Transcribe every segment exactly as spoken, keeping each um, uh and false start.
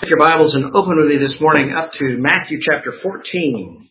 Take your Bibles and open with me this morning up to Matthew chapter fourteen.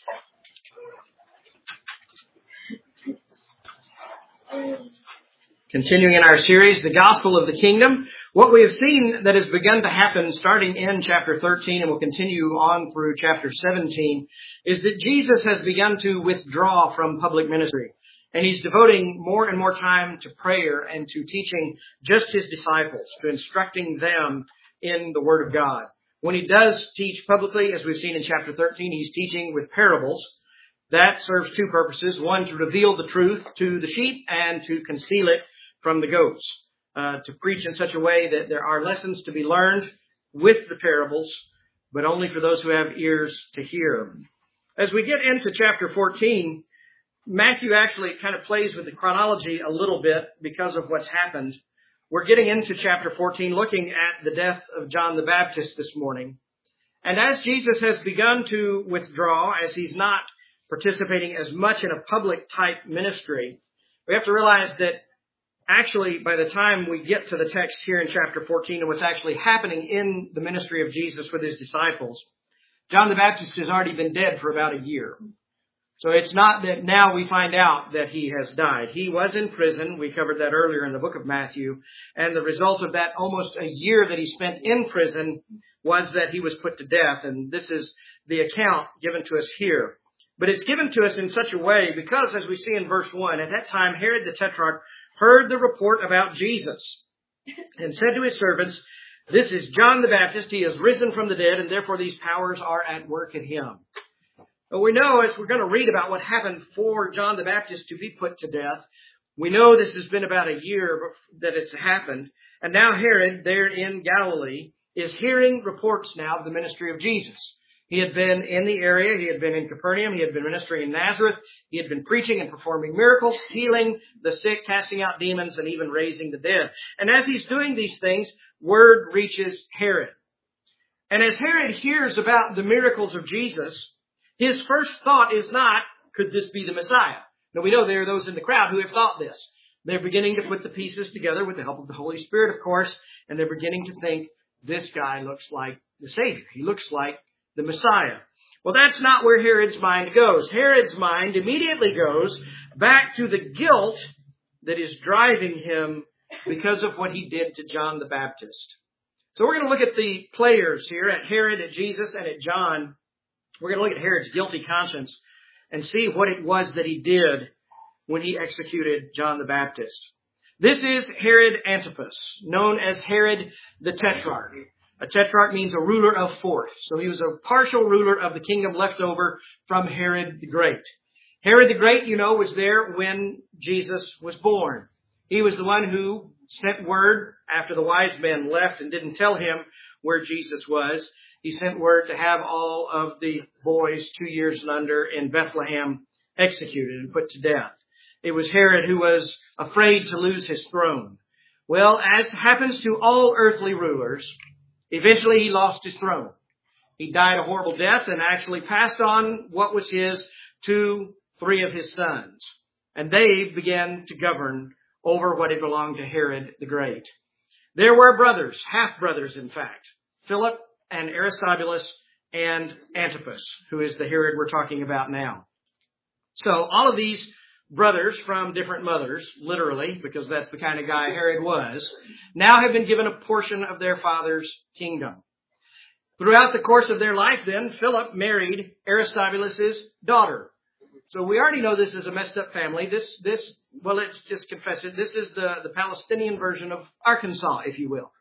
Continuing in our series, The Gospel of the Kingdom, what we have seen that has begun to happen starting in chapter thirteen and will continue on through chapter seventeen is that Jesus has begun to withdraw from public ministry. And he's devoting more and more time to prayer and to teaching just his disciples, to instructing them in the Word of God. When he does teach publicly, as we've seen in chapter thirteen, he's teaching with parables. That serves two purposes. One, to reveal the truth to the sheep and to conceal it from the goats. Uh, to preach in such a way that there are lessons to be learned with the parables, but only for those who have ears to hear. As we get into chapter fourteen, Matthew actually kind of plays with the chronology a little bit because of what's happened. We're getting into chapter fourteen, looking at the death of John the Baptist this morning. And as Jesus has begun to withdraw, as he's not participating as much in a public type ministry, we have to realize that actually by the time we get to the text here in chapter fourteen and what's actually happening in the ministry of Jesus with his disciples, John the Baptist has already been dead for about a year. So it's not that now we find out that he has died. He was in prison. We covered that earlier in the book of Matthew. And the result of that almost a year that he spent in prison was that he was put to death. And this is the account given to us here. But it's given to us in such a way because, as we see in verse one, at that time Herod the Tetrarch heard the report about Jesus and said to his servants, "This is John the Baptist. He has risen from the dead, and therefore these powers are at work in him." But we know, as we're going to read about what happened for John the Baptist to be put to death, we know this has been about a year that it's happened. And now Herod, there in Galilee, is hearing reports now of the ministry of Jesus. He had been in the area. He had been in Capernaum. He had been ministering in Nazareth. He had been preaching and performing miracles, healing the sick, casting out demons, and even raising the dead. And as he's doing these things, word reaches Herod. And as Herod hears about the miracles of Jesus, his first thought is not, could this be the Messiah? Now, we know there are those in the crowd who have thought this. They're beginning to put the pieces together with the help of the Holy Spirit, of course, and they're beginning to think, this guy looks like the Savior. He looks like the Messiah. Well, that's not where Herod's mind goes. Herod's mind immediately goes back to the guilt that is driving him because of what he did to John the Baptist. So we're going to look at the players here, at Herod, at Jesus, and at John. We're going to look at Herod's guilty conscience and see what it was that he did when he executed John the Baptist. This is Herod Antipas, known as Herod the Tetrarch. A tetrarch means a ruler of fourth. So he was a partial ruler of the kingdom left over from Herod the Great. Herod the Great, you know, was there when Jesus was born. He was the one who sent word after the wise men left and didn't tell him where Jesus was. He sent word to have all of the boys two years and under in Bethlehem executed and put to death. It was Herod who was afraid to lose his throne. Well, as happens to all earthly rulers, eventually he lost his throne. He died a horrible death and actually passed on what was his to three of his sons. And they began to govern over what had belonged to Herod the Great. There were brothers, half-brothers in fact, Philip and Aristobulus and Antipas, who is the Herod we're talking about now. So all of these brothers from different mothers, literally, because that's the kind of guy Herod was, now have been given a portion of their father's kingdom. Throughout the course of their life, then, Philip married Aristobulus' daughter. So we already know this is a messed up family. This, this, well, let's just confess it. This is the, the Palestinian version of Arkansas, if you will.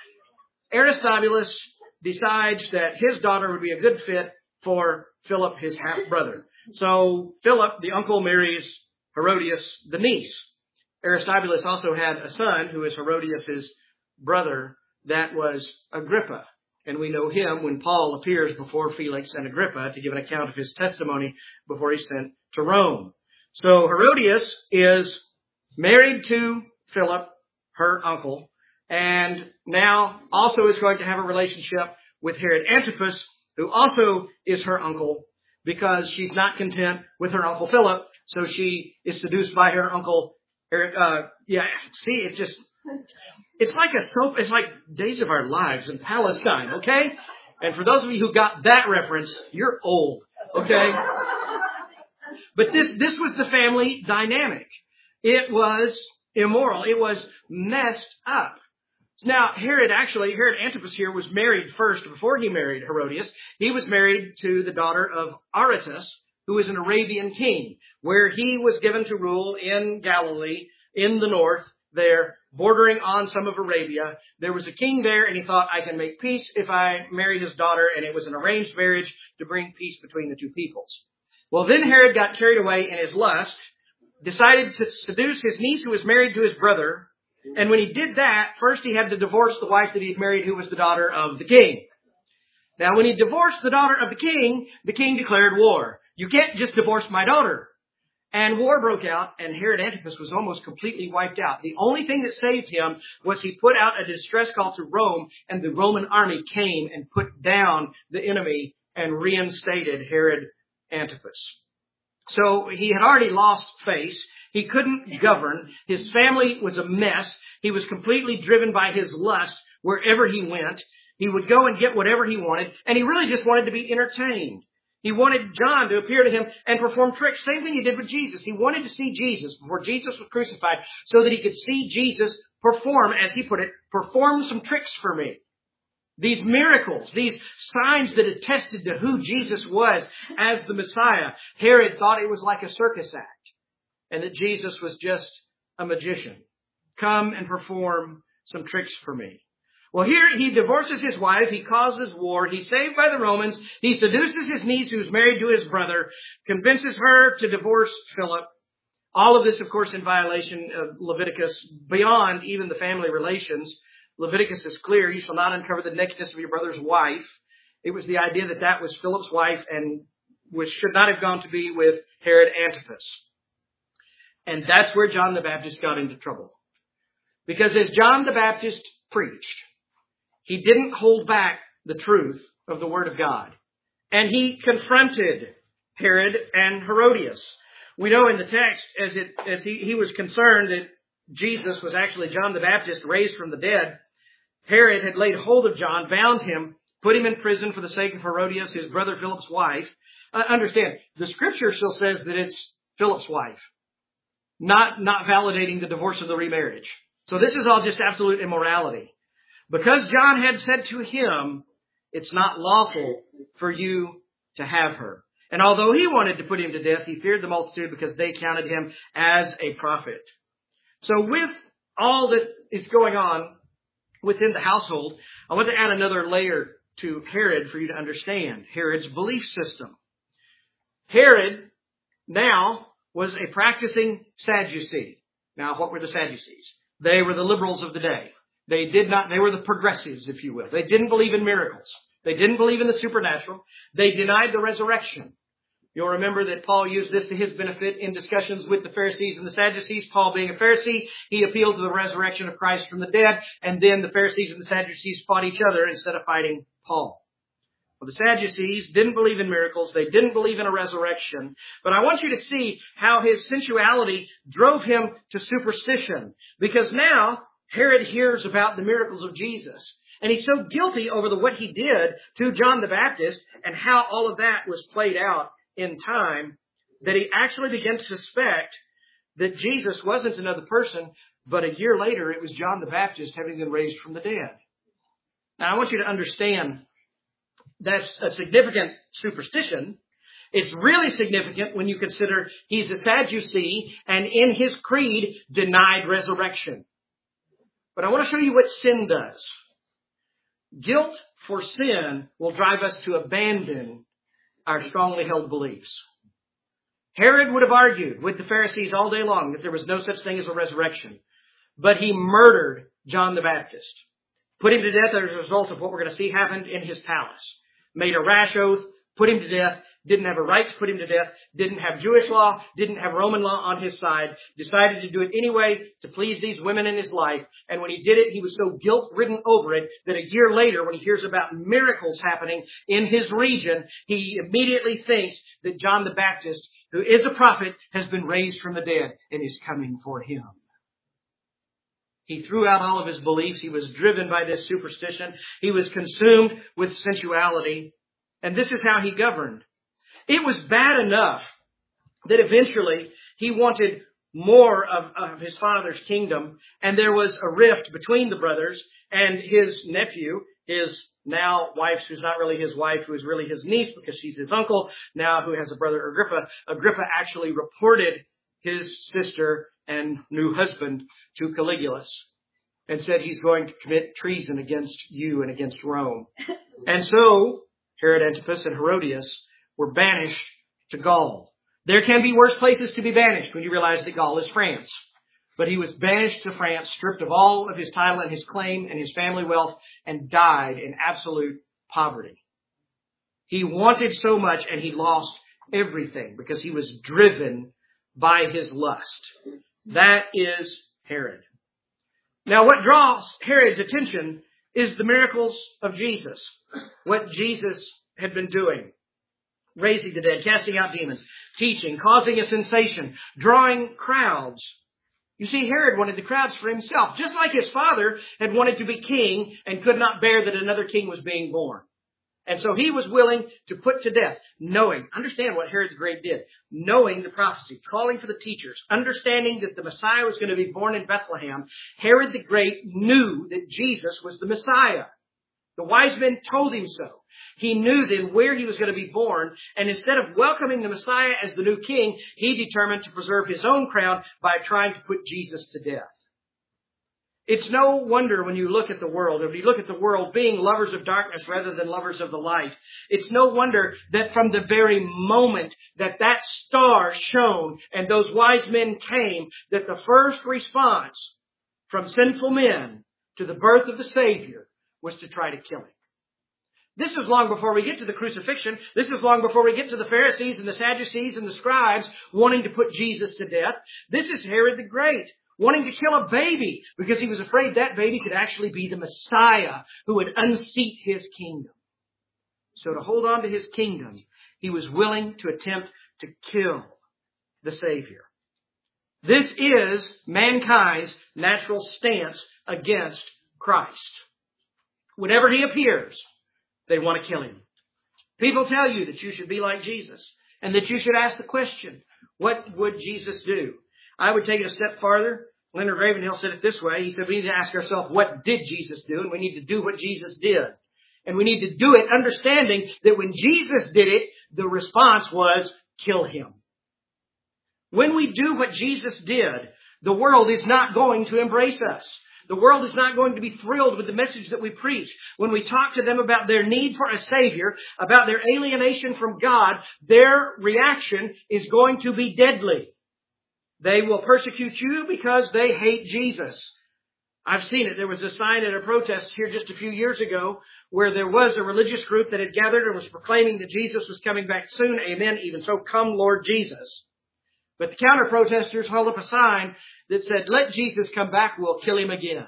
Aristobulus decides that his daughter would be a good fit for Philip, his half-brother. So Philip, the uncle, marries Herodias, the niece. Aristobulus also had a son who is Herodias' brother. That was Agrippa. And we know him when Paul appears before Felix and Agrippa to give an account of his testimony before he's sent to Rome. So Herodias is married to Philip, her uncle, and now also is going to have a relationship with Herod Antipas, who also is her uncle, because she's not content with her uncle Philip, so she is seduced by her uncle Eric. Uh, yeah, see, it just It's like a soap, it's like Days of Our Lives in Palestine, okay? And for those of you who got that reference, you're old, okay? But this, this was the family dynamic. It was immoral. It was messed up. Now, Herod actually, Herod Antipas here was married first before he married Herodias. He was married to the daughter of Aretas, who was an Arabian king, where he was given to rule in Galilee, in the north there, bordering on some of Arabia. There was a king there, and he thought, I can make peace if I marry his daughter, and it was an arranged marriage to bring peace between the two peoples. Well, then Herod got carried away in his lust, decided to seduce his niece who was married to his brother. And when he did that, first he had to divorce the wife that he had married, who was the daughter of the king. Now, when he divorced the daughter of the king, the king declared war. You can't just divorce my daughter. And war broke out, and Herod Antipas was almost completely wiped out. The only thing that saved him was he put out a distress call to Rome, and the Roman army came and put down the enemy and reinstated Herod Antipas. So he had already lost face. He couldn't govern. His family was a mess. He was completely driven by his lust wherever he went. He would go and get whatever he wanted, and he really just wanted to be entertained. He wanted John to appear to him and perform tricks. Same thing he did with Jesus. He wanted to see Jesus before Jesus was crucified so that he could see Jesus perform, as he put it, perform some tricks for me. These miracles, these signs that attested to who Jesus was as the Messiah. Herod thought it was like a circus act and that Jesus was just a magician. Come and perform some tricks for me. Well, here he divorces his wife. He causes war. He's saved by the Romans. He seduces his niece, who's married to his brother, convinces her to divorce Philip. All of this, of course, in violation of Leviticus, beyond even the family relations. Leviticus is clear. You shall not uncover the nakedness of your brother's wife. It was the idea that that was Philip's wife and which should not have gone to be with Herod Antipas. And that's where John the Baptist got into trouble. Because as John the Baptist preached, he didn't hold back the truth of the Word of God. And he confronted Herod and Herodias. We know in the text, as it as he, he was concerned that Jesus was actually John the Baptist raised from the dead, Herod had laid hold of John, bound him, put him in prison for the sake of Herodias, his brother Philip's wife. Uh, understand, the Scripture still says that it's Philip's wife, not, not validating the divorce of the remarriage. So this is all just absolute immorality. Because John had said to him, it's not lawful for you to have her. And although he wanted to put him to death, he feared the multitude because they counted him as a prophet. So with all that is going on within the household, I want to add another layer to Herod for you to understand Herod's belief system. Herod now was a practicing Sadducee. Now, what were the Sadducees? They were the liberals of the day. They did not, they were the progressives, if you will. They didn't believe in miracles. They didn't believe in the supernatural. They denied the resurrection. You'll remember that Paul used this to his benefit in discussions with the Pharisees and the Sadducees. Paul being a Pharisee, he appealed to the resurrection of Christ from the dead, and then the Pharisees and the Sadducees fought each other instead of fighting Paul. Well, the Sadducees didn't believe in miracles. They didn't believe in a resurrection. But I want you to see how his sensuality drove him to superstition. Because now Herod hears about the miracles of Jesus. And he's so guilty over the what he did to John the Baptist and how all of that was played out in time that he actually began to suspect that Jesus wasn't another person, but a year later it was John the Baptist having been raised from the dead. Now I want you to understand that's a significant superstition. It's really significant when you consider he's a Sadducee and in his creed denied resurrection. But I want to show you what sin does. Guilt for sin will drive us to abandon our strongly held beliefs. Herod would have argued with the Pharisees all day long that there was no such thing as a resurrection. But he murdered John the Baptist. Put him to death as a result of what we're going to see happened in his palace. Made a rash oath, put him to death, didn't have a right to put him to death, didn't have Jewish law, didn't have Roman law on his side, decided to do it anyway to please these women in his life. And when he did it, he was so guilt-ridden over it that a year later, when he hears about miracles happening in his region, he immediately thinks that John the Baptist, who is a prophet, has been raised from the dead and is coming for him. He threw out all of his beliefs. He was driven by this superstition. He was consumed with sensuality. And this is how he governed. It was bad enough that eventually he wanted more of, of his father's kingdom. And there was a rift between the brothers, and his nephew, his now wife, who's not really his wife, who is really his niece because she's his uncle, now who has a brother Agrippa. Agrippa actually reported his sister and new husband to Caligula and said he's going to commit treason against you and against Rome. And so Herod Antipas and Herodias were banished to Gaul. There can be worse places to be banished when you realize that Gaul is France. But he was banished to France, stripped of all of his title and his claim and his family wealth, and died in absolute poverty. He wanted so much, and he lost everything because he was driven by his lust. That is Herod. Now, what draws Herod's attention is the miracles of Jesus. What Jesus had been doing. Raising the dead, casting out demons, teaching, causing a sensation, drawing crowds. You see, Herod wanted the crowds for himself, just like his father had wanted to be king and could not bear that another king was being born. And so he was willing to put to death, knowing, understand what Herod the Great did, knowing the prophecy, calling for the teachers, understanding that the Messiah was going to be born in Bethlehem. Herod the Great knew that Jesus was the Messiah. The wise men told him so. He knew then where he was going to be born, and instead of welcoming the Messiah as the new king, he determined to preserve his own crown by trying to put Jesus to death. It's no wonder when you look at the world, if you look at the world being lovers of darkness rather than lovers of the light, it's no wonder that from the very moment that that star shone and those wise men came, that the first response from sinful men to the birth of the Savior was to try to kill him. This is long before we get to the crucifixion. This is long before we get to the Pharisees and the Sadducees and the scribes wanting to put Jesus to death. This is Herod the Great wanting to kill a baby because he was afraid that baby could actually be the Messiah who would unseat his kingdom. So to hold on to his kingdom, he was willing to attempt to kill the Savior. This is mankind's natural stance against Christ. Whenever he appears, they want to kill him. People tell you that you should be like Jesus and that you should ask the question, what would Jesus do? I would take it a step farther. Leonard Ravenhill said it this way. He said we need to ask ourselves, what did Jesus do? And we need to do what Jesus did. And we need to do it understanding that when Jesus did it, the response was kill him. When we do what Jesus did, the world is not going to embrace us. The world is not going to be thrilled with the message that we preach. When we talk to them about their need for a Savior, about their alienation from God, their reaction is going to be deadly. They will persecute you because they hate Jesus. I've seen it. There was a sign at a protest here just a few years ago where there was a religious group that had gathered and was proclaiming that Jesus was coming back soon. Amen. Even so, come Lord Jesus. But the counter-protesters held up a sign that said, let Jesus come back, we'll kill him again.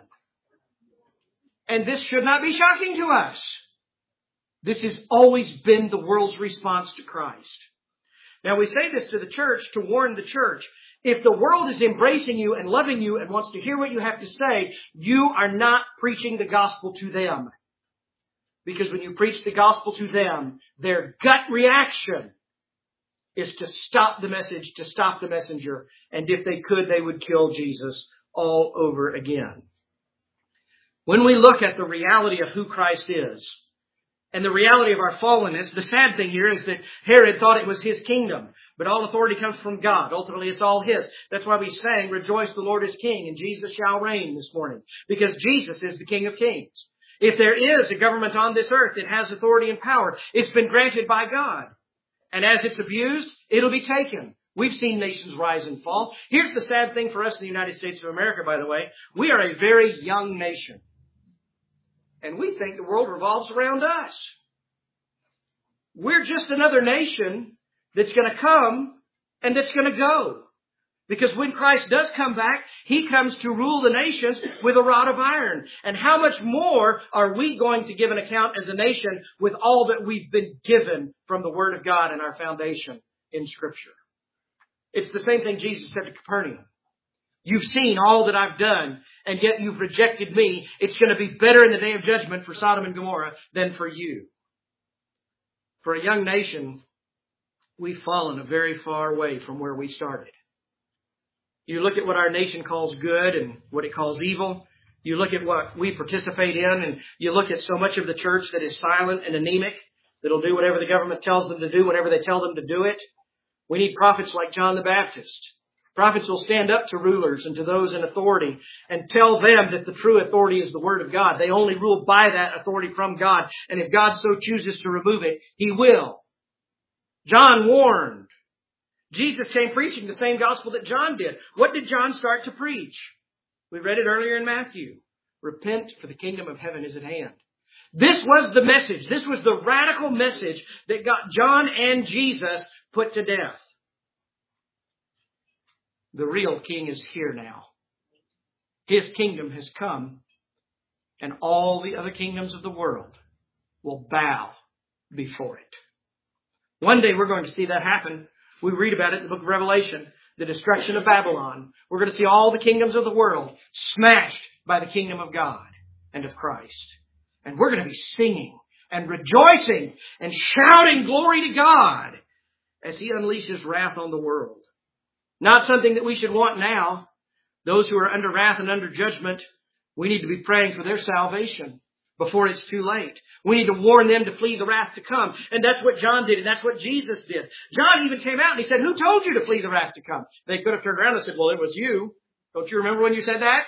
And this should not be shocking to us. This has always been the world's response to Christ. Now we say this to the church to warn the church. If the world is embracing you and loving you and wants to hear what you have to say, you are not preaching the gospel to them. Because when you preach the gospel to them, their gut reaction is to stop the message, to stop the messenger. And if they could, they would kill Jesus all over again. When we look at the reality of who Christ is and the reality of our fallenness, the sad thing here is that Herod thought it was his kingdom. But all authority comes from God. Ultimately, it's all his. That's why we sang, rejoice, the Lord is King, and Jesus shall reign this morning. Because Jesus is the King of Kings. If there is a government on this earth that has authority and power, it's been granted by God. And as it's abused, it'll be taken. We've seen nations rise and fall. Here's the sad thing for us in the United States of America, by the way. We are a very young nation. And we think the world revolves around us. We're just another nation that's going to come and that's going to go. Because when Christ does come back, He comes to rule the nations with a rod of iron. And how much more are we going to give an account as a nation with all that we've been given from the Word of God and our foundation in Scripture? It's the same thing Jesus said to Capernaum. You've seen all that I've done, and yet you've rejected me. It's going to be better in the day of judgment for Sodom and Gomorrah than for you. For a young nation, we've fallen a very far way from where we started. You look at what our nation calls good and what it calls evil. You look at what we participate in, and you look at so much of the church that is silent and anemic, that'll do whatever the government tells them to do, whenever they tell them to do it. We need prophets like John the Baptist. Prophets will stand up to rulers and to those in authority and tell them that the true authority is the Word of God. They only rule by that authority from God. And if God so chooses to remove it, He will. John warned. Jesus came preaching the same gospel that John did. What did John start to preach? We read it earlier in Matthew. Repent, for the kingdom of heaven is at hand. This was the message. This was the radical message that got John and Jesus put to death. The real king is here now. His kingdom has come, and all the other kingdoms of the world will bow before it. One day we're going to see that happen. We read about it in the book of Revelation, the destruction of Babylon. We're going to see all the kingdoms of the world smashed by the kingdom of God and of Christ. And we're going to be singing and rejoicing and shouting glory to God as He unleashes wrath on the world. Not something that we should want now. Those who are under wrath and under judgment, we need to be praying for their salvation before it's too late. We need to warn them to flee the wrath to come. And that's what John did, and that's what Jesus did. John even came out and he said, who told you to flee the wrath to come? They could have turned around and said, well, it was you. Don't you remember when you said that?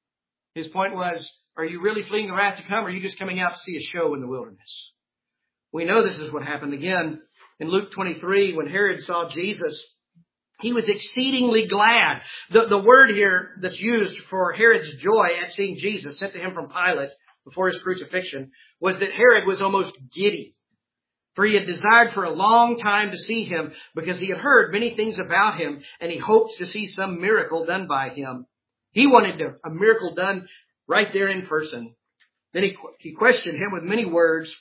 His point was, are you really fleeing the wrath to come, or are you just coming out to see a show in the wilderness? We know this is what happened again in Luke twenty-three when Herod saw Jesus. He was exceedingly glad. The, the word here that's used for Herod's joy at seeing Jesus sent to him from Pilate before his crucifixion was that Herod was almost giddy. For he had desired for a long time to see him because he had heard many things about him, and he hoped to see some miracle done by him. He wanted to, a miracle done right there in person. Then he, he questioned him with many words,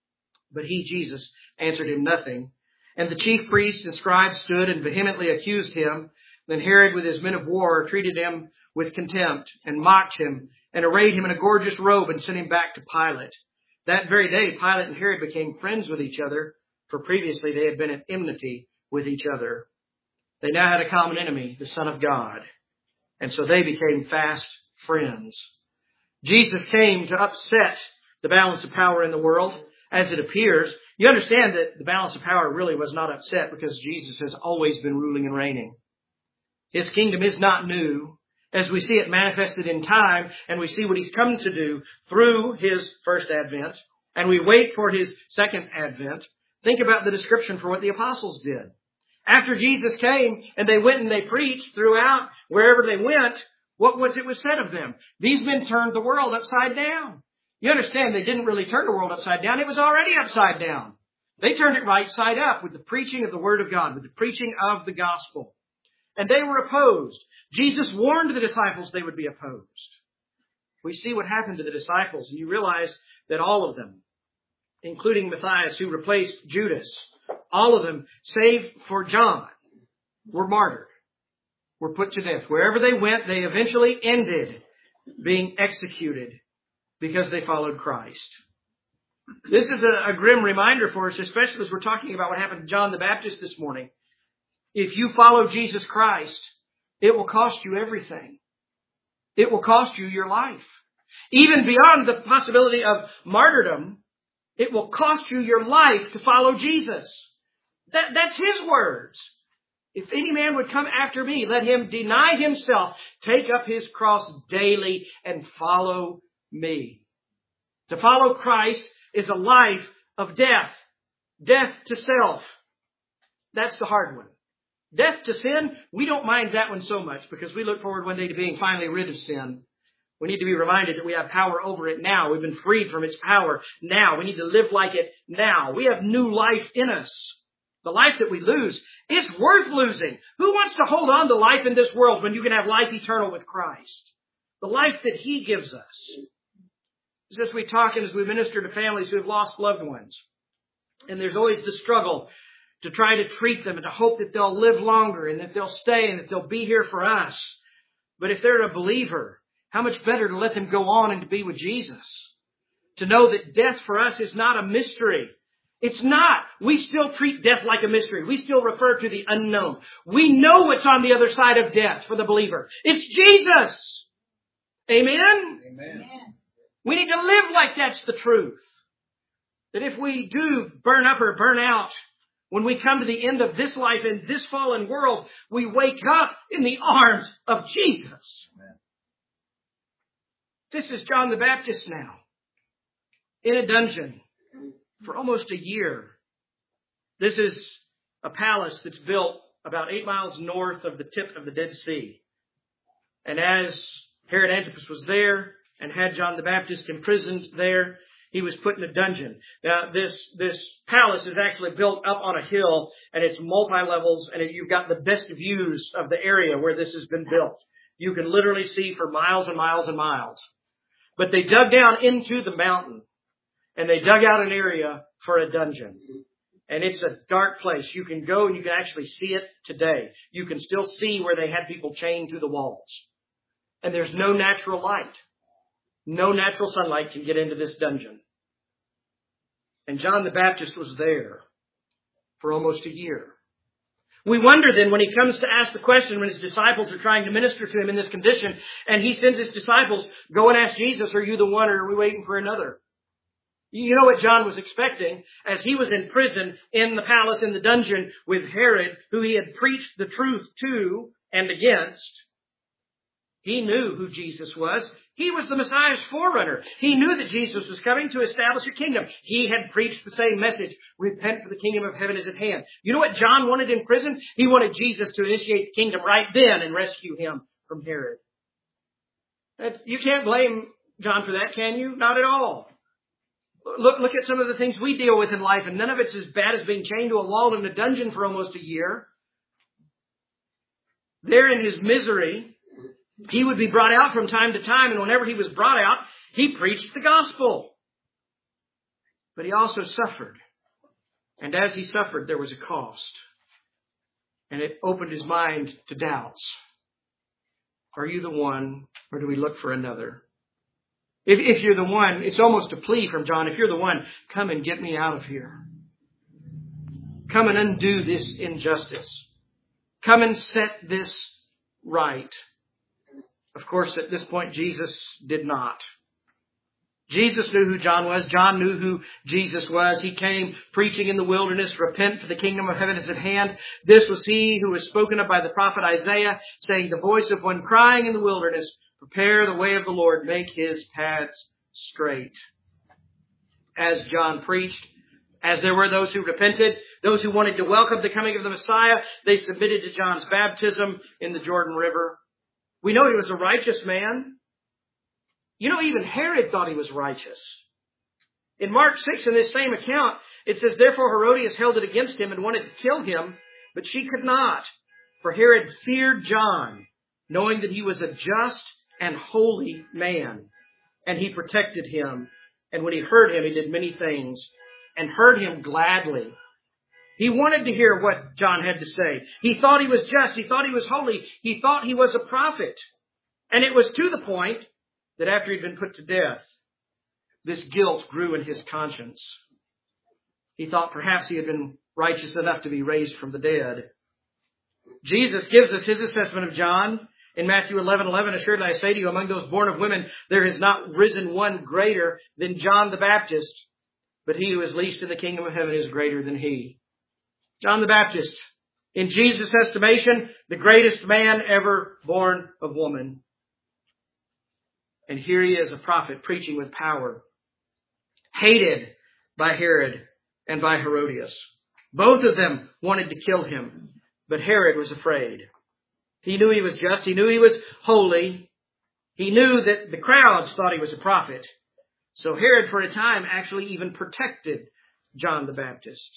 but he, Jesus, answered him nothing. And the chief priests and scribes stood and vehemently accused him. Then Herod with his men of war treated him with contempt and mocked him and arrayed him in a gorgeous robe and sent him back to Pilate. That very day, Pilate and Herod became friends with each other, for previously they had been at enmity with each other. They now had a common enemy, the Son of God. And so they became fast friends. Jesus came to upset the balance of power in the world, as it appears. You understand that the balance of power really was not upset because Jesus has always been ruling and reigning. His kingdom is not new, as we see it manifested in time, and we see what He's come to do through His first advent, and we wait for His second advent. Think about the description for what the apostles did. After Jesus came and they went and they preached throughout wherever they went, what was it was said of them? These men turned the world upside down. You understand, they didn't really turn the world upside down. It was already upside down. They turned it right side up with the preaching of the Word of God, with the preaching of the gospel. And they were opposed. Jesus warned the disciples they would be opposed. We see what happened to the disciples, and you realize that all of them, including Matthias, who replaced Judas, all of them, save for John, were martyred, were put to death. Wherever they went, they eventually ended being executed because they followed Christ. This is a, a grim reminder for us, especially as we're talking about what happened to John the Baptist this morning. If you follow Jesus Christ, it will cost you everything. It will cost you your life. Even beyond the possibility of martyrdom, it will cost you your life to follow Jesus. That, that's His words. If any man would come after me, let him deny himself, take up his cross daily, and follow me. To follow Christ is a life of death. Death to self. That's the hard one. Death to sin, we don't mind that one so much because we look forward one day to being finally rid of sin. We need to be reminded that we have power over it now. We've been freed from its power now. We need to live like it now. We have new life in us. The life that we lose, it's worth losing. Who wants to hold on to life in this world when you can have life eternal with Christ? The life that He gives us. As we talk and as we minister to families who have lost loved ones, and there's always the struggle to try to treat them and to hope that they'll live longer and that they'll stay and that they'll be here for us. But if they're a believer, how much better to let them go on and to be with Jesus. To know that death for us is not a mystery. It's not. We still treat death like a mystery. We still refer to the unknown. We know what's on the other side of death for the believer. It's Jesus. Amen? Amen. We need to live like that's the truth. That if we do burn up or burn out, when we come to the end of this life in this fallen world, we wake up in the arms of Jesus. Amen. This is John the Baptist now, in a dungeon for almost a year. This is a palace that's built about eight miles north of the tip of the Dead Sea. And as Herod Antipas was there and had John the Baptist imprisoned there, he was put in a dungeon. Now, this, this palace is actually built up on a hill, and it's multi-levels, and you've got the best views of the area where this has been built. You can literally see for miles and miles and miles. But they dug down into the mountain, and they dug out an area for a dungeon. And it's a dark place. You can go and you can actually see it today. You can still see where they had people chained to the walls. And there's no natural light. No natural sunlight can get into this dungeon. And John the Baptist was there for almost a year. We wonder then when he comes to ask the question, when his disciples are trying to minister to him in this condition, and he sends his disciples, go and ask Jesus, are you the one or are we waiting for another? You know what John was expecting as he was in prison in the palace, in the dungeon with Herod, who he had preached the truth to and against. He knew who Jesus was. He was the Messiah's forerunner. He knew that Jesus was coming to establish a kingdom. He had preached the same message. Repent, for the kingdom of heaven is at hand. You know what John wanted in prison? He wanted Jesus to initiate the kingdom right then and rescue him from Herod. That's, you can't blame John for that, can you? Not at all. Look, look at some of the things we deal with in life, and none of it's as bad as being chained to a wall in a dungeon for almost a year. There in his misery, he would be brought out from time to time, and whenever he was brought out, he preached the gospel. But he also suffered. And as he suffered, there was a cost. And it opened his mind to doubts. Are you the one, or do we look for another? If, if you're the one, it's almost a plea from John. If you're the one, come and get me out of here. Come and undo this injustice. Come and set this right. Of course, at this point, Jesus did not. Jesus knew who John was. John knew who Jesus was. He came preaching in the wilderness, repent, for the kingdom of heaven is at hand. This was he who was spoken of by the prophet Isaiah, saying, the voice of one crying in the wilderness, prepare the way of the Lord, make his paths straight. As John preached, as there were those who repented, those who wanted to welcome the coming of the Messiah, they submitted to John's baptism in the Jordan River. We know he was a righteous man. You know, even Herod thought he was righteous. In Mark six, in this same account, it says, therefore Herodias held it against him and wanted to kill him, but she could not. For Herod feared John, knowing that he was a just and holy man. And he protected him. And when he heard him, he did many things and heard him gladly. He wanted to hear what John had to say. He thought he was just. He thought he was holy. He thought he was a prophet. And it was to the point that after he'd been put to death, this guilt grew in his conscience. He thought perhaps he had been righteous enough to be raised from the dead. Jesus gives us his assessment of John. In Matthew eleven eleven, assuredly I say to you, among those born of women, there has not risen one greater than John the Baptist, but he who is least in the kingdom of heaven is greater than he. John the Baptist, in Jesus' estimation, the greatest man ever born of woman. And here he is, a prophet preaching with power, hated by Herod and by Herodias. Both of them wanted to kill him, but Herod was afraid. He knew he was just. He knew he was holy. He knew that the crowds thought he was a prophet. So Herod, for a time, actually even protected John the Baptist.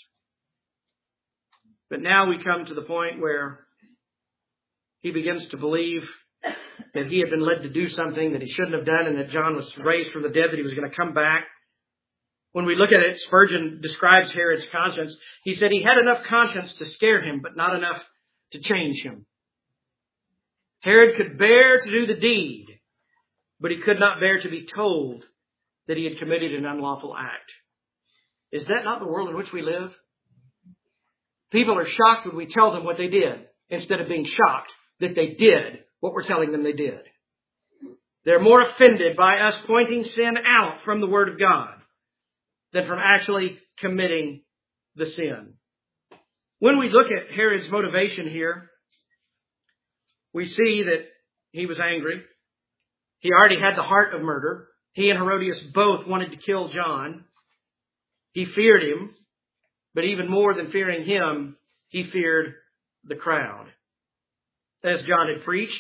But now we come to the point where he begins to believe that he had been led to do something that he shouldn't have done and that John was raised from the dead, that he was going to come back. When we look at it, Spurgeon describes Herod's conscience. He said he had enough conscience to scare him, but not enough to change him. Herod could bear to do the deed, but he could not bear to be told that he had committed an unlawful act. Is that not the world in which we live? People are shocked when we tell them what they did, instead of being shocked that they did what we're telling them they did. They're more offended by us pointing sin out from the Word of God than from actually committing the sin. When we look at Herod's motivation here, we see that he was angry. He already had the heart of murder. He and Herodias both wanted to kill John. He feared him, but even more than fearing him, he feared the crowd. As John had preached,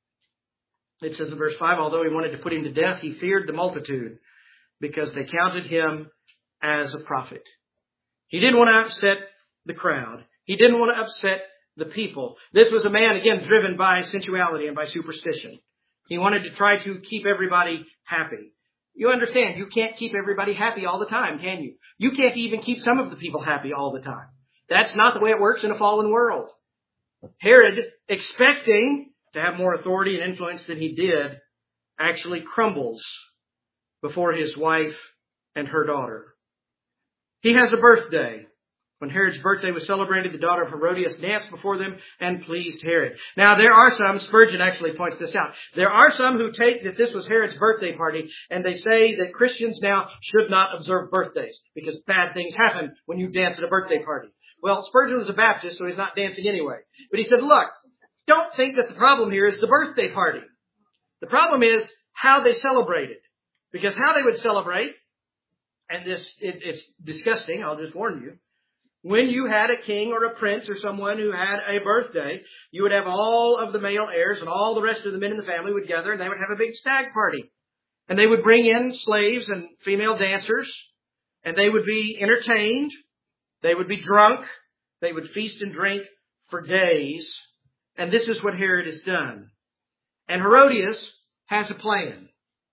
it says in verse five, although he wanted to put him to death, he feared the multitude because they counted him as a prophet. He didn't want to upset the crowd. He didn't want to upset the people. This was a man, again, driven by sensuality and by superstition. He wanted to try to keep everybody happy. You understand, you can't keep everybody happy all the time, can you? You can't even keep some of the people happy all the time. That's not the way it works in a fallen world. Herod, expecting to have more authority and influence than he did, actually crumbles before his wife and her daughter. He has a birthday. When Herod's birthday was celebrated, the daughter of Herodias danced before them and pleased Herod. Now, there are some, Spurgeon actually points this out, there are some who take that this was Herod's birthday party, and they say that Christians now should not observe birthdays because bad things happen when you dance at a birthday party. Well, Spurgeon was a Baptist, so he's not dancing anyway. But he said, look, don't think that the problem here is the birthday party. The problem is how they celebrated. Because how they would celebrate, and this it, it's disgusting, I'll just warn you, when you had a king or a prince or someone who had a birthday, you would have all of the male heirs and all the rest of the men in the family would gather and they would have a big stag party. And they would bring in slaves and female dancers and they would be entertained. They would be drunk. They would feast and drink for days. And this is what Herod has done. And Herodias has a plan.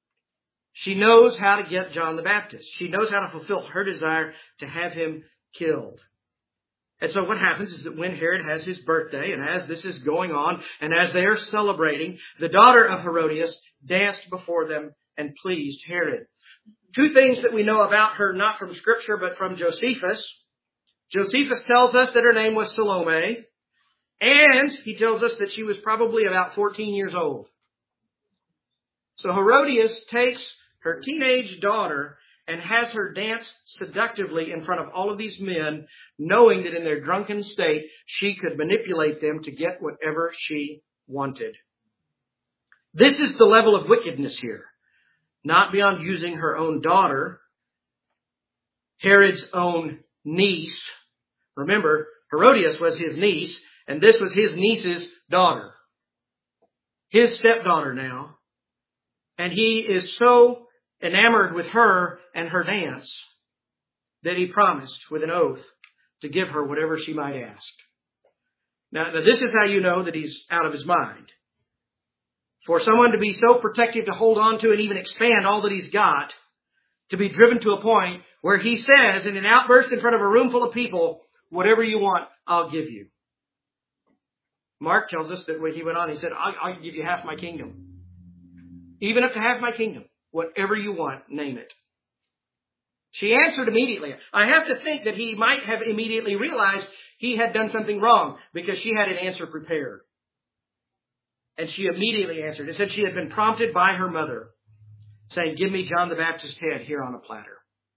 She knows how to get John the Baptist. She knows how to fulfill her desire to have him killed. And so what happens is that when Herod has his birthday, and as this is going on, and as they are celebrating, the daughter of Herodias danced before them and pleased Herod. Two things that we know about her, not from Scripture, but from Josephus. Josephus tells us that her name was Salome, and he tells us that she was probably about fourteen years old. So Herodias takes her teenage daughter and has her dance seductively in front of all of these men, knowing that in their drunken state, she could manipulate them to get whatever she wanted. This is the level of wickedness here. Not beyond using her own daughter, Herod's own niece. Remember, Herodias was his niece, and this was his niece's daughter. His stepdaughter now. And he is so enamored with her and her dance that he promised with an oath to give her whatever she might ask. Now, now this is how you know that he's out of his mind. For someone to be so protective to hold on to and even expand all that he's got, to be driven to a point where he says in an outburst in front of a room full of people, whatever you want, I'll give you. Mark tells us that when he went on, he said, I'll, I'll give you half my kingdom. Even up to half my kingdom. Whatever you want, name it. She answered immediately. I have to think that he might have immediately realized he had done something wrong because she had an answer prepared. And she immediately answered. It said she had been prompted by her mother, saying, give me John the Baptist's head here on a platter.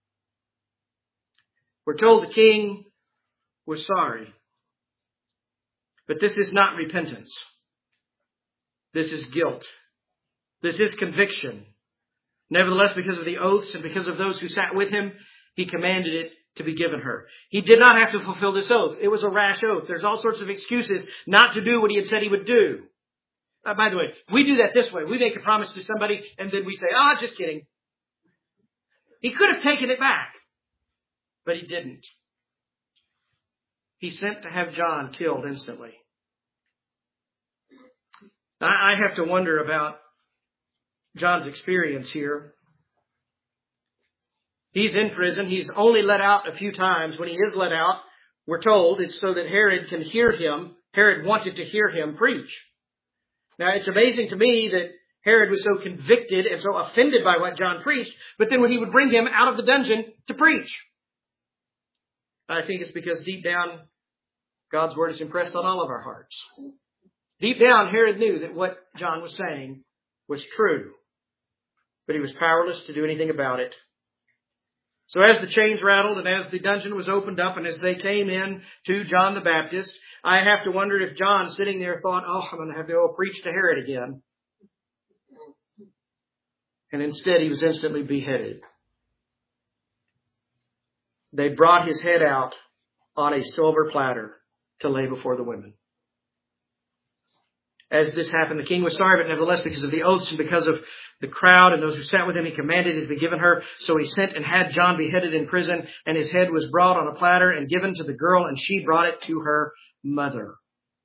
We're told the king was sorry. But this is not repentance. This is guilt. This is conviction. Nevertheless, because of the oaths and because of those who sat with him, he commanded it to be given her. He did not have to fulfill this oath. It was a rash oath. There's all sorts of excuses not to do what he had said he would do. Uh, by the way, we do that this way. We make a promise to somebody and then we say, ah, oh, just kidding. He could have taken it back, but he didn't. He sent to have John killed instantly. I have to wonder about John's experience here. He's in prison. He's only let out a few times. When he is let out, we're told it's so that Herod can hear him. Herod wanted to hear him preach. Now, it's amazing to me that Herod was so convicted and so offended by what John preached, but then when he would bring him out of the dungeon to preach. I think it's because deep down, God's Word is impressed on all of our hearts. Deep down, Herod knew that what John was saying was true, but he was powerless to do anything about it. So as the chains rattled and as the dungeon was opened up and as they came in to John the Baptist, I have to wonder if John sitting there thought, oh, I'm going to have to go preach to Herod again. And instead he was instantly beheaded. They brought his head out on a silver platter to lay before the women. As this happened, the king was sorry, but nevertheless, because of the oaths and because of the crowd and those who sat with him, he commanded it to be given her. So he sent and had John beheaded in prison, and his head was brought on a platter and given to the girl, and she brought it to her mother.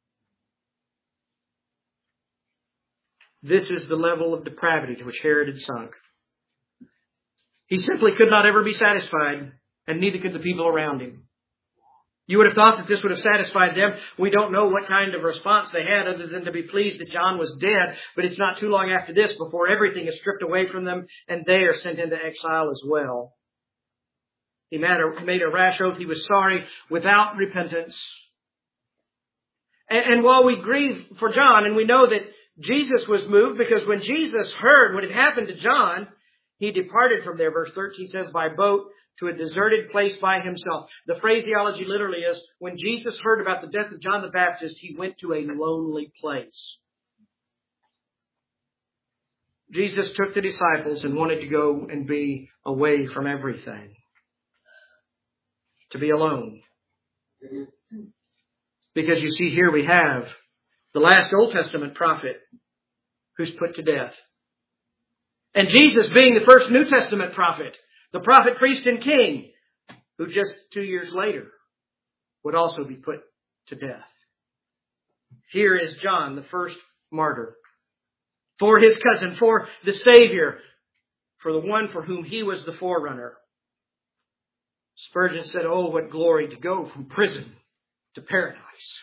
This is the level of depravity to which Herod had sunk. He simply could not ever be satisfied, and neither could the people around him. You would have thought that this would have satisfied them. We don't know what kind of response they had other than to be pleased that John was dead. But it's not too long after this before everything is stripped away from them and they are sent into exile as well. He made a, made a rash oath. He was sorry without repentance. And, and while we grieve for John, and we know that Jesus was moved, because when Jesus heard what had happened to John, he departed from there. Verse thirteen says, by boat to a deserted place by himself. The phraseology literally is, when Jesus heard about the death of John the Baptist, he went to a lonely place. Jesus took the disciples and wanted to go and be away from everything. To be alone. Because you see, here we have the last Old Testament prophet who's put to death. And Jesus being the first New Testament prophet, the prophet, priest, and king, who just two years later would also be put to death. Here is John, the first martyr, for his cousin, for the Savior, for the one for whom he was the forerunner. Spurgeon said, oh, what glory to go from prison to paradise.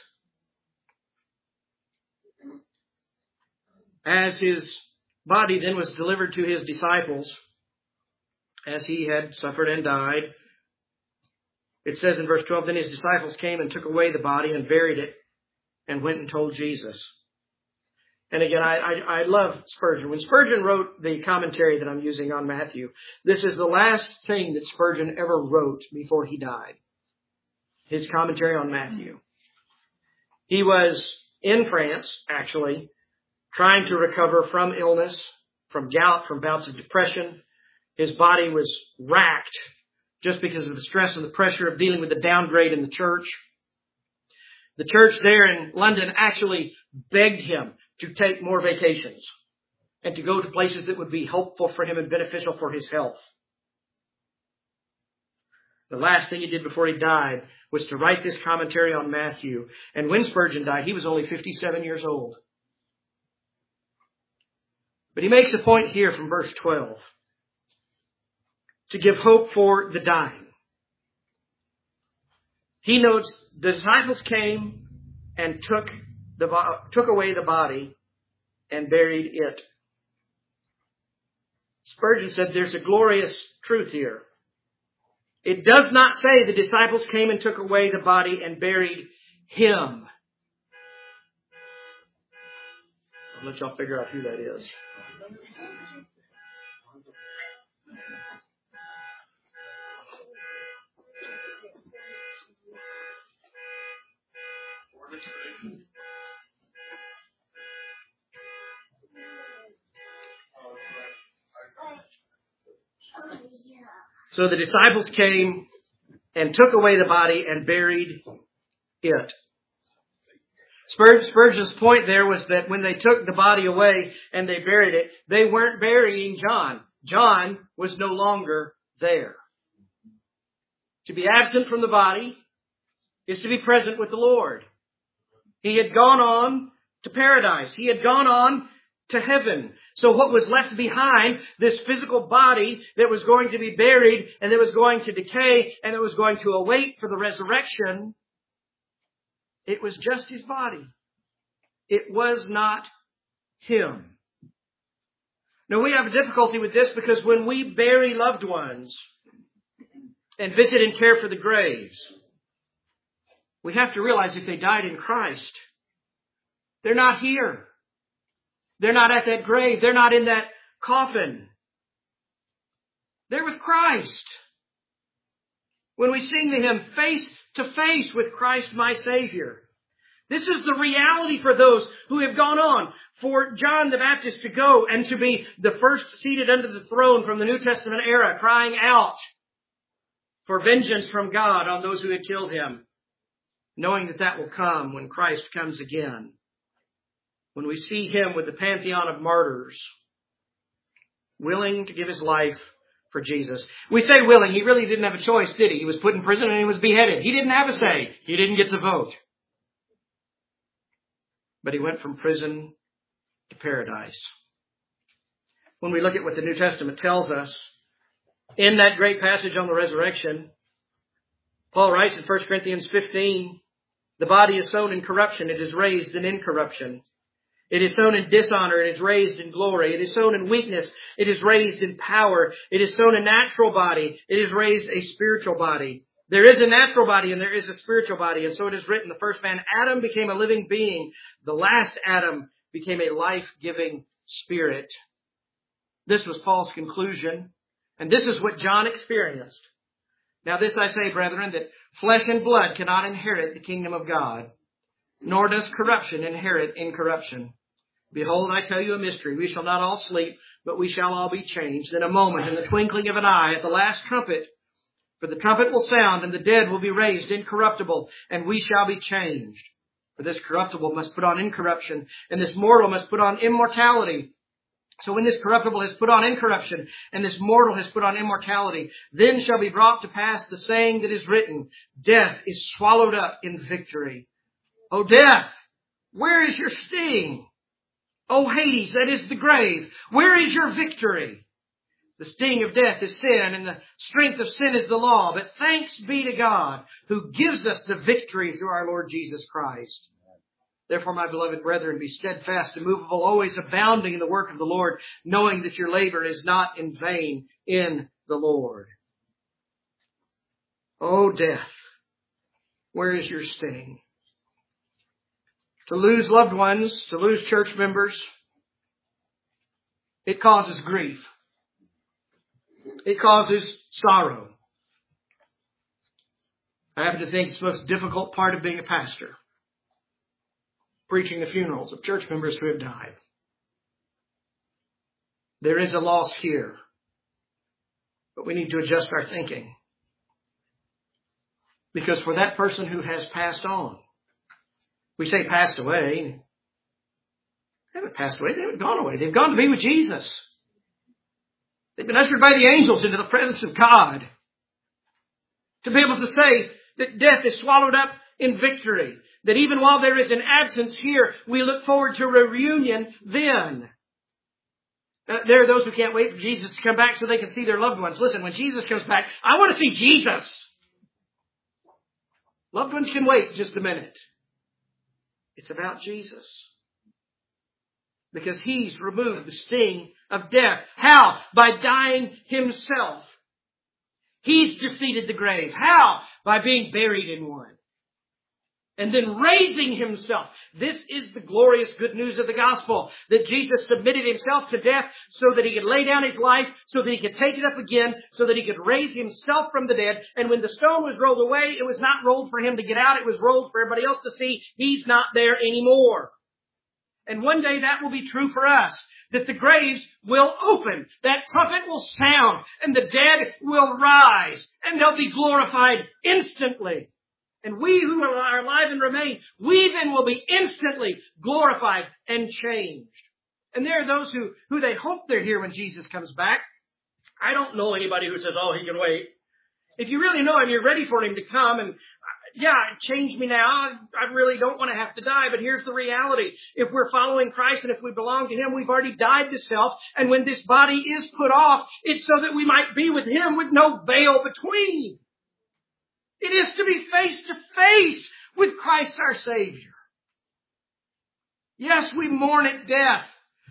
As his body then was delivered to his disciples, as he had suffered and died, it says in verse twelve, then his disciples came and took away the body and buried it and went and told Jesus. And again, I, I, I love Spurgeon. When Spurgeon wrote the commentary that I'm using on Matthew, this is the last thing that Spurgeon ever wrote before he died. His commentary on Matthew. He was in France, actually, trying to recover from illness, from gout, from bouts of depression. His body was racked just because of the stress and the pressure of dealing with the downgrade in the church. The church there in London actually begged him to take more vacations and to go to places that would be helpful for him and beneficial for his health. The last thing he did before he died was to write this commentary on Matthew. And when Spurgeon died, he was only fifty-seven years old. But he makes a point here from verse twelve. To give hope for the dying. He notes the disciples came and took the took away the body and buried it. Spurgeon said there's a glorious truth here. It does not say the disciples came and took away the body and buried him. I'll let y'all figure out who that is. So the disciples came and took away the body and buried it. Spurgeon's point there was that when they took the body away and they buried it, they weren't burying John. John was no longer there. To be absent from the body is to be present with the Lord. He had gone on to paradise. He had gone on to heaven. So what was left behind, this physical body that was going to be buried and that was going to decay and that was going to await for the resurrection, it was just his body. It was not Him. Now we have a difficulty with this because when we bury loved ones and visit and care for the graves, we have to realize if they died in Christ, they're not here. They're not at that grave. They're not in that coffin. They're with Christ. When we sing to Him face to face with Christ my Savior. This is the reality for those who have gone on. For John the Baptist to go and to be the first seated under the throne from the New Testament era, crying out for vengeance from God on those who had killed Him, knowing that that will come when Christ comes again. When we see Him with the pantheon of martyrs, willing to give His life for Jesus. We say willing. He really didn't have a choice, did He? He was put in prison and He was beheaded. He didn't have a say. He didn't get to vote. But He went from prison to paradise. When we look at what the New Testament tells us, in that great passage on the resurrection, Paul writes in First Corinthians fifteen, the body is sown in corruption, it is raised in incorruption. It is sown in dishonor, it is raised in glory. It is sown in weakness, it is raised in power. It is sown a natural body, it is raised a spiritual body. There is a natural body and there is a spiritual body. And so it is written, the first man, Adam, became a living being. The last Adam became a life-giving spirit. This was Paul's conclusion. And this is what John experienced. Now this I say, brethren, that flesh and blood cannot inherit the kingdom of God, nor does corruption inherit incorruption. Behold, I tell you a mystery. We shall not all sleep, but we shall all be changed in a moment, in the twinkling of an eye, at the last trumpet. For the trumpet will sound, and the dead will be raised incorruptible, and we shall be changed. For this corruptible must put on incorruption, and this mortal must put on immortality. So when this corruptible has put on incorruption, and this mortal has put on immortality, then shall be brought to pass the saying that is written, death is swallowed up in victory. O death, where is your sting? O Hades, that is the grave, where is your victory? The sting of death is sin, and the strength of sin is the law. But thanks be to God, who gives us the victory through our Lord Jesus Christ. Therefore, my beloved brethren, be steadfast, immovable, always abounding in the work of the Lord, knowing that your labor is not in vain in the Lord. O death, where is your sting? To lose loved ones, to lose church members, it causes grief. It causes sorrow. I happen to think it's the most difficult part of being a pastor. Preaching the funerals of church members who have died. There is a loss here. But we need to adjust our thinking. Because for that person who has passed on, we say passed away. They haven't passed away. They haven't gone away. They've gone to be with Jesus. They've been ushered by the angels into the presence of God. To be able to say that death is swallowed up in victory. That even while there is an absence here, we look forward to a reunion then. Uh, there are those who can't wait for Jesus to come back so they can see their loved ones. Listen, when Jesus comes back, I want to see Jesus. Loved ones can wait just a minute. It's about Jesus. Because He's removed the sting of death. How? By dying Himself. He's defeated the grave. How? By being buried in one. And then raising Himself. This is the glorious good news of the gospel. That Jesus submitted Himself to death so that He could lay down His life, so that He could take it up again, so that He could raise Himself from the dead. And when the stone was rolled away, it was not rolled for Him to get out. It was rolled for everybody else to see He's not there anymore. And one day that will be true for us. That the graves will open. That trumpet will sound. And the dead will rise. And they'll be glorified instantly. And we who are alive and remain, we then will be instantly glorified and changed. And there are those who, who they hope they're here when Jesus comes back. I don't know anybody who says, oh, He can wait. If you really know Him, you're ready for Him to come. And yeah, change me now. I really don't want to have to die. But here's the reality. If we're following Christ and if we belong to Him, we've already died to self. And when this body is put off, it's so that we might be with Him with no veil between. It is to be face to face with Christ our Savior. Yes, we mourn at death.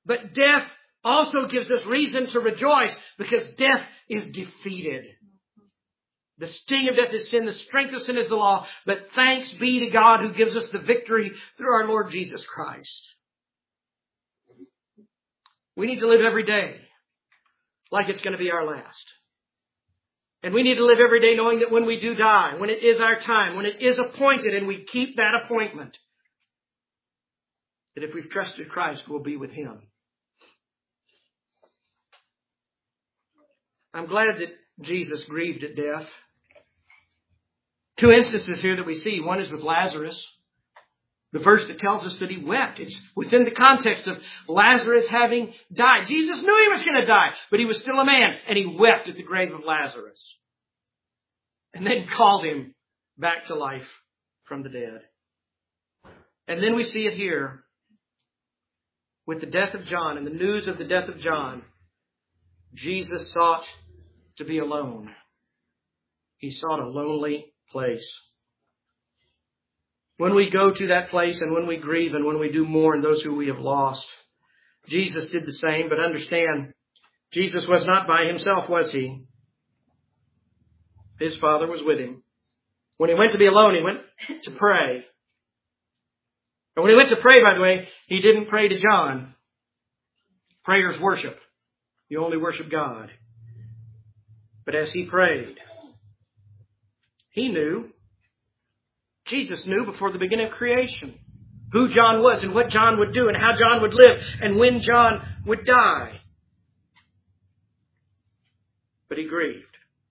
But death also gives us reason to rejoice because death is defeated. The sting of death is sin. The strength of sin is the law. But thanks be to God who gives us the victory through our Lord Jesus Christ. We need to live every day like it's going to be our last. And we need to live every day knowing that when we do die, when it is our time, when it is appointed and we keep that appointment, that if we've trusted Christ, we'll be with Him. I'm glad that Jesus grieved at death. Two instances here that we see. One is with Lazarus. The verse that tells us that he wept. It's within the context of Lazarus having died. Jesus knew he was going to die, but he was still a man, and he wept at the grave of Lazarus. And then called him back to life from the dead. And then we see it here with the death of John and the news of the death of John. Jesus sought to be alone. He sought a lonely place. When we go to that place and when we grieve and when we do mourn those who we have lost, Jesus did the same. But understand, Jesus was not by himself, was he? His Father was with him. When he went to be alone, he went to pray. And when he went to pray, by the way, he didn't pray to John. Prayer's worship. You only worship God. But as he prayed, he knew, Jesus knew before the beginning of creation who John was and what John would do and how John would live and when John would die. But he grieved.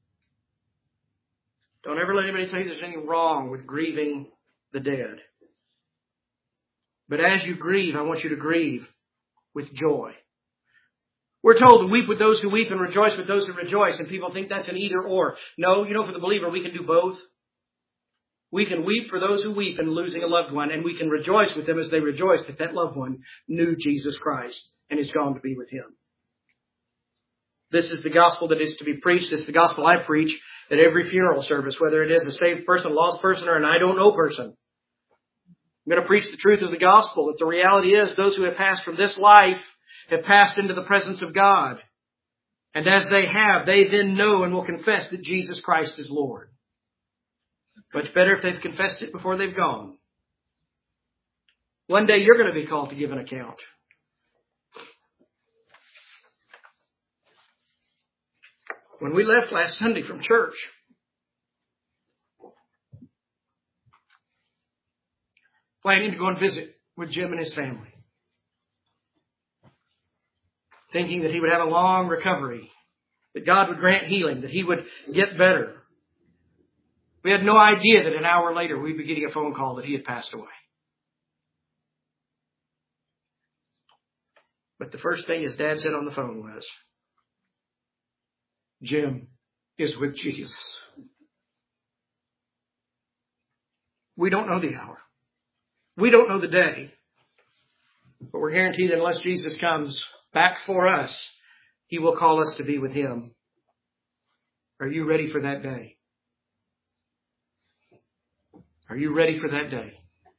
Don't ever let anybody tell you there's anything wrong with grieving the dead. But as you grieve, I want you to grieve with joy. We're told to weep with those who weep and rejoice with those who rejoice. And people think that's an either or. No, you know, for the believer, we can do both. We can weep for those who weep in losing a loved one. And we can rejoice with them as they rejoice that that loved one knew Jesus Christ and is gone to be with Him. This is the gospel that is to be preached. It's the gospel I preach at every funeral service, whether it is a saved person, a lost person, or an I don't know person. I'm going to preach the truth of the gospel, that the reality is those who have passed from this life have passed into the presence of God. And as they have, they then know and will confess that Jesus Christ is Lord. Much better if they've confessed it before they've gone. One day you're going to be called to give an account. When we left last Sunday from church, planning to go and visit with Jim and his family, thinking that he would have a long recovery, that God would grant healing, that he would get better. We had no idea that an hour later we'd be getting a phone call that he had passed away. But the first thing his dad said on the phone was, Jim is with Jesus. We don't know the hour. We don't know the day. But we're guaranteed that unless Jesus comes back for us, He will call us to be with Him. Are you ready for that day? Are you ready for that day?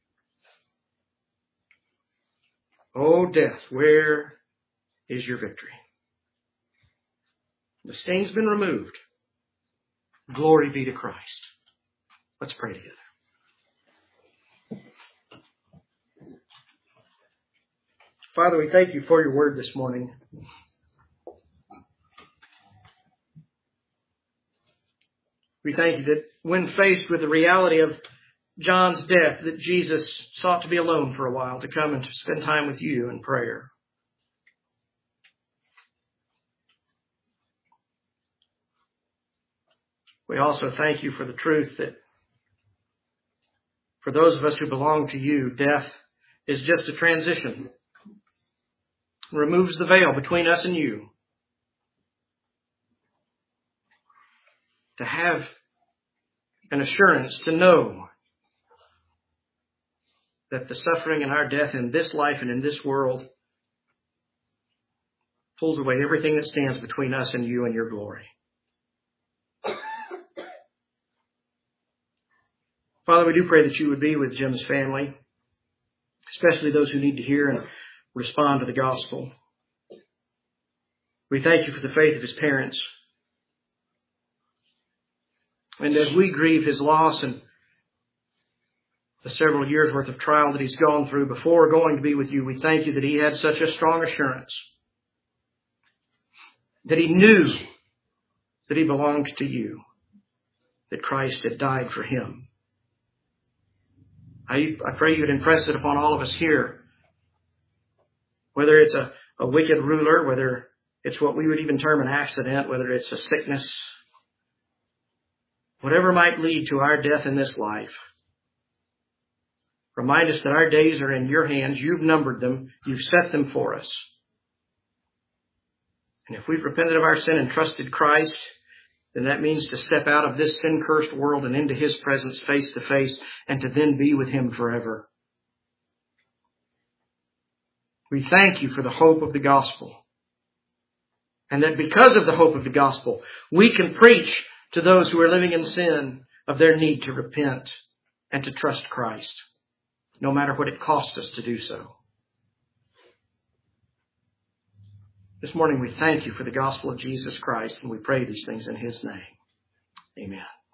Oh, death, where is your victory? The sting's been removed. Glory be to Christ. Let's pray together. Father, we thank you for your word this morning. We thank you that when faced with the reality of John's death, that Jesus sought to be alone for a while, to come and to spend time with you in prayer. We also thank you for the truth that for those of us who belong to you, death is just a transition. It removes the veil between us and you. To have an assurance, to know that the suffering and our death in this life and in this world pulls away everything that stands between us and you and your glory. Father, we do pray that you would be with Jim's family, especially those who need to hear and respond to the gospel. We thank you for the faith of his parents. And as we grieve his loss and the several years worth of trial that he's gone through before going to be with you, we thank you that he had such a strong assurance that he knew that he belonged to you, that Christ had died for him. I, I pray you'd impress it upon all of us here, whether it's a, a wicked ruler, whether it's what we would even term an accident, whether it's a sickness, whatever might lead to our death in this life. Remind us that our days are in your hands. You've numbered them. You've set them for us. And if we've repented of our sin and trusted Christ, then that means to step out of this sin-cursed world and into his presence face to face and to then be with him forever. We thank you for the hope of the gospel. And that because of the hope of the gospel, we can preach to those who are living in sin of their need to repent and to trust Christ, no matter what it costs us to do so. This morning we thank you for the gospel of Jesus Christ, and we pray these things in his name. Amen.